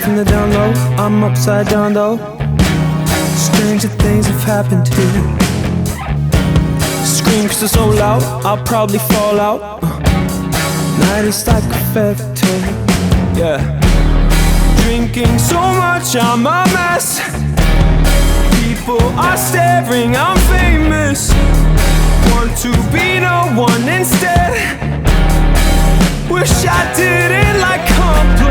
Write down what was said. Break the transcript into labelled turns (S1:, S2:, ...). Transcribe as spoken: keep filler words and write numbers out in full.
S1: from the down low. I'm upside down though. Stranger things have happened too. Scream cause it's so loud, I'll probably fall out. uh. Night is like a fairy tale, yeah. Drinking so much, I'm a mess. People are staring, I'm famous. Want to be no one instead. Wish I didn't like compliments.